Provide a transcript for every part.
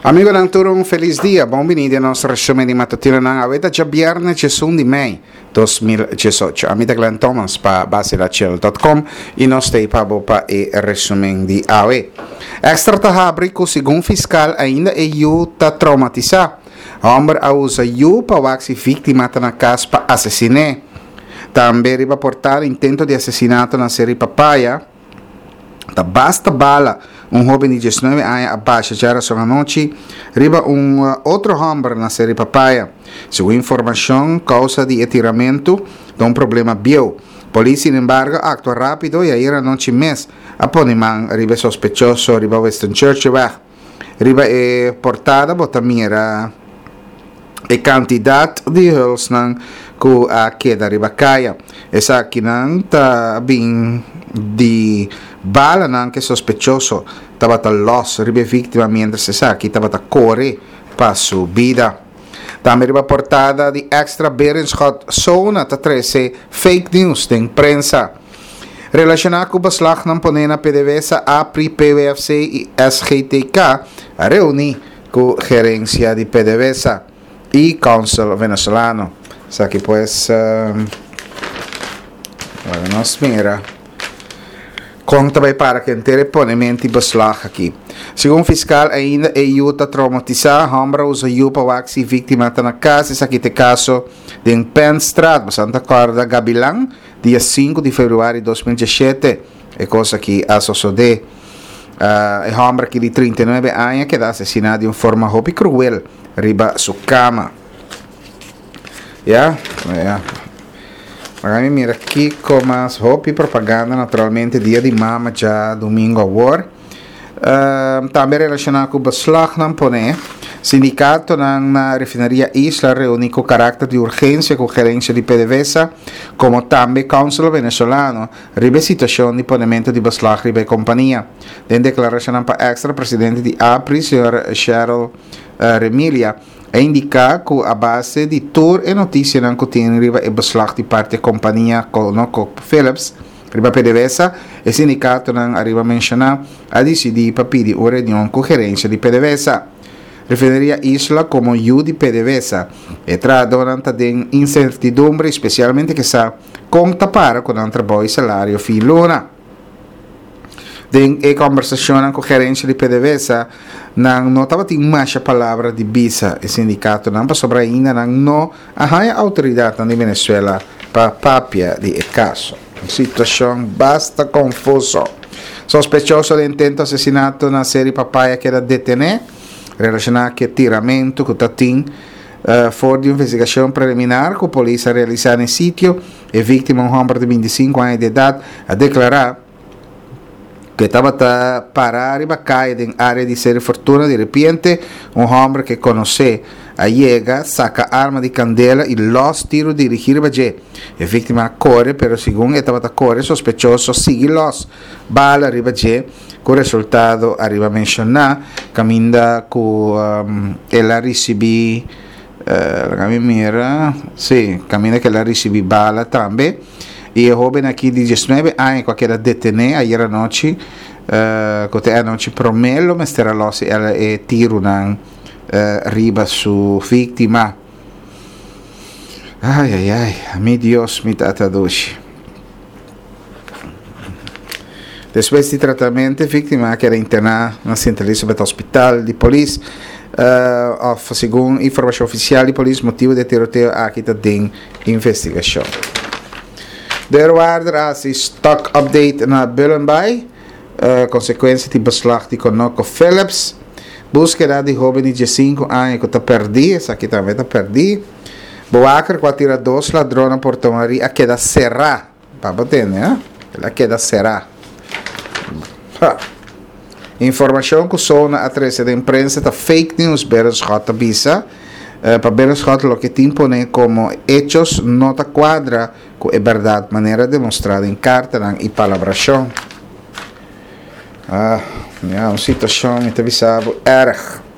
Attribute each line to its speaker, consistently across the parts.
Speaker 1: Amigo Nanturo, un feliz dia. Benvenuti al nostro resume di mattina ng aweta già viernes 16 di Mei 2018. Amita Glenn Thomas pa basilachel.com e nos stay pa bopa e resume di AWE. Extra tahabri ko sigung fiscal ainda e yu ta traumatiza. Hombre usa yu pa waxi vítima na cas pa assassine. Também riba portare intento di assassinato na série Papaya. Da basta bala. Jovem de 19 anos abaixo já era só a noite, riba outro homem na série Papaya. Segundo informação, causa de atiramento de problema bio. Polícia, sin embargo, atua rápido e aí era noite mês. Aponiman, riba sospechoso, riba Western Church, riba portada, também era a quantidade de hulls que a queda riba caia. Essa aqui não está bem de bala anche sospechoso estava a loss ribe vítima mentre se sa que estava a correr para sua vida. Também riba portada de extra Berenschot zona ta 13 fake news de imprensa relacionado com o beslag ng ponena PDVSA, APRI, PWFC e SGTK a reunir com a gerência de PDVSA e Council Venezolano. Sa que pues nos mira conta vai para que inteiro ponemento beslag aqui. Segundo fiscal ainda é yuta traumatizar, homem usa yu para waxi vítima na casa, isso aqui é caso de Penn Strat, Santa Corda Gabilang, dia 5 de fevereiro de 2017, é coisa que a sucede. É homem aqui de 39 anos que é assassinado de uma forma hobby cruel, riba sua cama. Magari mira aqui com as roupas propaganda naturalmente dia de mama já domingo agora. Também relacionado com o beslag ng pone, sindicato na refinaria Isla reúne com caráter de urgência com gerência de PDVSA, como também Council Venezolano, ribe situação de ponemento de beslag ribe companhia. Den declaração para extra presidente de APRI, Sr. Cheryl Remilia, a indicar que a base de tour e notícia não contém riba e beslag de parte da companhia Philips, riba PDVSA, e sindicato não arriba mencionar a decidir para pedir uma reunião com gerência de PDVSA. Referiria Isla como U de PDVSA, e tradurante de incertidumbre, especialmente que sa conta para com um trabalho e salário fim luna. E conversação com a gerência de PDVSA não estava tendo mais a palavra de visa e sindicato não para sobre ainda não a autoridade de Venezuela para papia de caso. Situação basta confusa. Sospechoso de intento assassinato na série Papaya que era detenido relacionado com tiramento que tatim for de investigação preliminar que a polícia realizar no sítio e vítima um homem de 25 anos de idade a declarar que estava a parar e cair em área de série fortuna de repente homem que conhece a llega saca arma de candela e los tiros dirigir baje a vítima corre pero segundo estava a correr sospechoso sigue los bala ribaje con resultado arriba mencionar caminda con ela recibi caminda que ela recibi bala também. E o jovem aqui de 19 anos que era detenido ayer à noite, que a noite promelo, mas terá logo ela é tiro na riba sua vítima. Ai, meu Deus, me tatadushi. Depois de tratamento, a vítima que era internada na centralista do hospital de polícia, segundo informação oficial de polícia, motivo de tiroteio aqui está em investigação. Derwaarder as stock update na Bullenbay, consequência de beslag de Conoco Philips, búsqueda de jovem de 15 anos que está perdido, essa aqui também está perdido, Boacar que atira 2 ladrões na portaria, a queda será, para bater, né? Ela queda será. Informação que sou na atrás da imprensa da fake news Berenschot avisa para Berenschot lo que te impone como hechos nota quadra que é verdade maneira demonstrada em carta e palabração. Uma situação me avisava erg.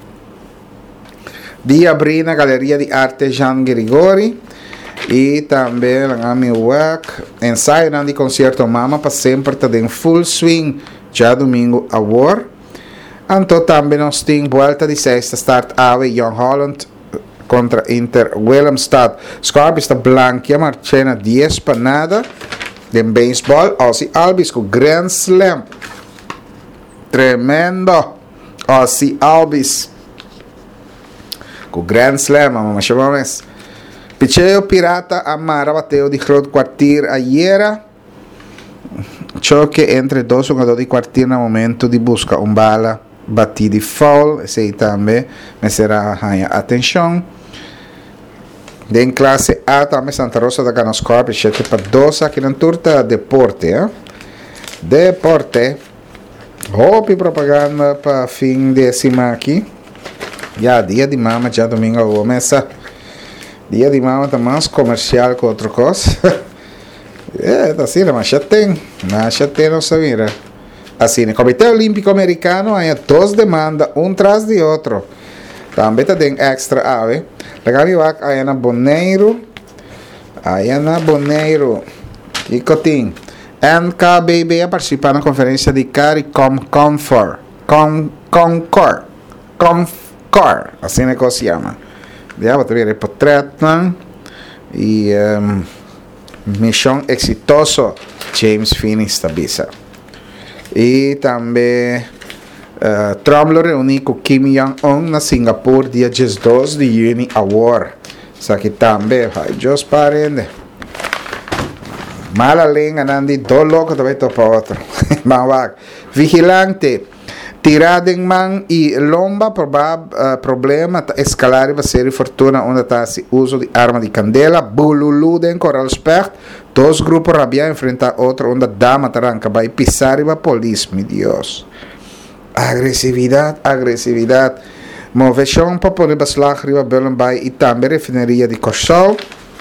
Speaker 1: Dia abrir na Galeria de Arte Jean Grigori e também na minha work ensaio de concerto Mama para sempre está em full swing já domingo a war Anto também nós temos volta de sexta start ave Young Holland contra Inter Willemstad. Scorpio está blanca, marchena 10 para nada. De baseball, Ozzy Albies com Grand Slam. Tremendo. Ozzy Albies com Grand Slam, vamos chamar. Picheo Pirata Amara bateu de groot kwartier ayer. Choque entre dois jogadores de kwartier no momento de busca bala bati de foul. Esse aí também me será a atenção. De classe A também Santa Rosa da Gana Scorpio 7 para 12 aqui na turta Deporte. Deporte. Hope propaganda para fim de semana aqui. Já dia de mama, já domingo começa. Dia de mama tá mais comercial que outra coisa. Tá assim, mas já tem não sabia. Assim, o Comitê Olímpico Americano há duas demandas, tras de outro. Também tem extra ave. Legaliwak aí na Boneiro. E cotim. NKBB a participar na conferência de CARICOM Concord. Assim é que se chama. Já vou ter portreto e missão exitoso James Finney Stabisa. E também Trump reuniu com Kim Jong-un na Singapura dia 12 de junho agora. Isso aqui também vai just parende. Mala lenga nandi do louco também tô para outro. Vigilante. Tirada man e lomba problema escalar e ser fortuna onde está se uso de arma de candela. Bululu den Coral Spert. Dois grupos rabia enfrentar outro onde dama taranca vai pisar e vai polícia, meu Deus. Agressividade. Moveção para poder baslag riba belen bij e também refineria de Corsal.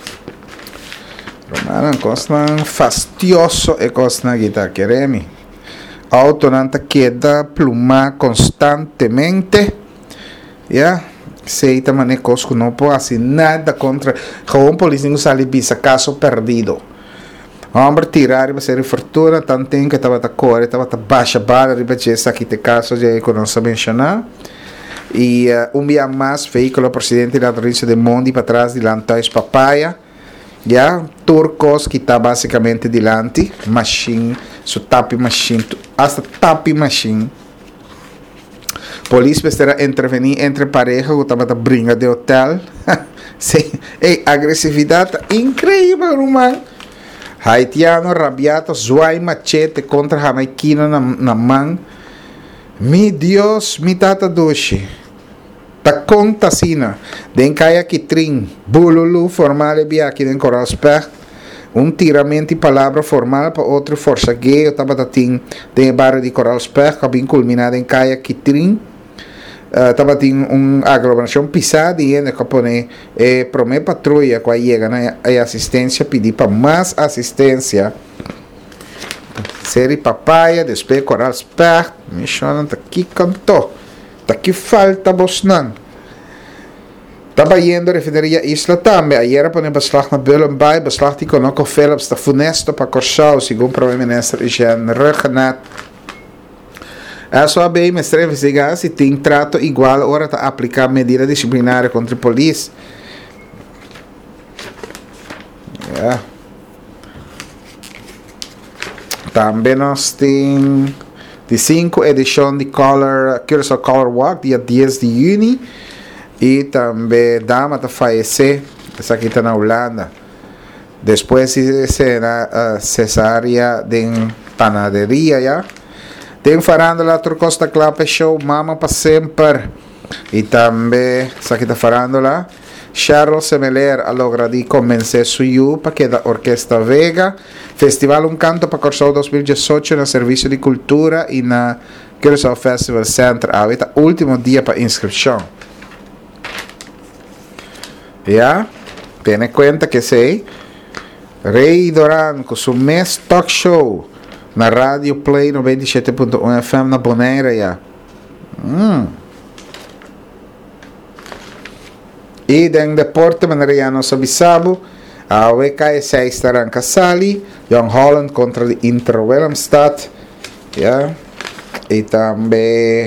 Speaker 1: Romana costan fastidioso e costan guitar queremi. Auto nanta queda pluma constantemente. Ya. Seita mane cosco não pode assim nada contra. Gewoon polícia não sabe bisa caso perdido. Hombre tirar e ser fortuna tanto que estava a cor, estava a baixa bala riba essa aqui te caso já conosco mencionar. E dia mais veículo presidente da província de Mondi para trás de Lantais Papaya. Já, turcos que está basicamente delante, machine, su tapi machine, hasta tapi machine. Polícia será intervenir entre pareja que estava a brinca de hotel. Sim, agressividade incrível, irmão. Haitiano rabiato, zuai machete contra jamaiquino na mão. Mi Deus, mi tata doce. Ta conta sina. Den kaya kitrin. Bululu formal bia aqui den Coral Spert. Tiramento de palavra formal para outro força gay. Eu tava tem barra de Coral Spert. Cabin culminado em kaya kitrin. Tava tem aglomeração pisada e ainda capone promê patrulha quando chega na assistência pedir para mais assistência. Série papaya, depois Coral Spert. Me chama tá aqui cantou. Tá aqui falta bosnan. Tava indo a refineria Isla também. Ayer para beslag na Bullenbay, beslag die Conoco Phillips está funesto para Corsau, segundo o primeiro-ministro Jean Regenat. A sua bem, mestre investigar se tem trato igual agora a aplicar medida disciplinar contra a polícia. Yeah. Também nós temos de 5 edição de Curaçao Color Walk, dia 10 de junho. E também dama está falecer, essa aqui está na Holanda. Depois será cesárea de panaderia, já. Tem farándola, Turcosta Club Show, Mama para sempre. E também, essa aqui está farándola. Charles Semeler a logra de convencer Suyu para que da Orquesta Vega. Festival Canto para Corsau 2018 na Serviço de Cultura e na Curaçao Festival Center. Ahorita último dia para inscrição. Já, tenha conta que sei. Rei Doran com seu mês talk show na Rádio Play 97.1 FM na Bonaire, já. E den deporte maneriano Sabisabo, a WK6 estará Casali, Young Holland contra Inter Willemstad, ja. E também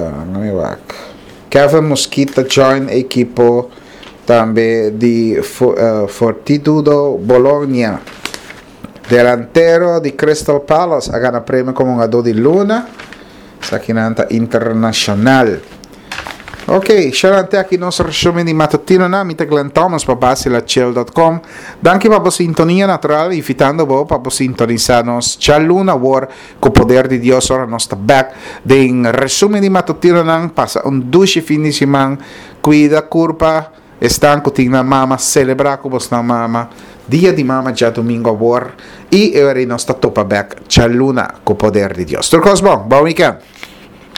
Speaker 1: Kevin Mosquita join equipo também de Fortitudo Bologna. Delantero di Crystal Palace ha ganado premio como jogador de Luna. Sakinanta internacional. Ok, xerante aqui nosso resumo de matutino na mita Glenn Thomas para basilachel.com. Danke para sintonia natural, invitando vos para sintonizar nos Chaluna War com o poder de Deus ora nossa back. Den resumo de matutino na passa duche fim de semana, cuida curva, estanco tingna mama, celebrar com vos na mama. Dia de mama já domingo war e eu nossa topa back Chaluna com o poder de Deus. Tudo bom weekend.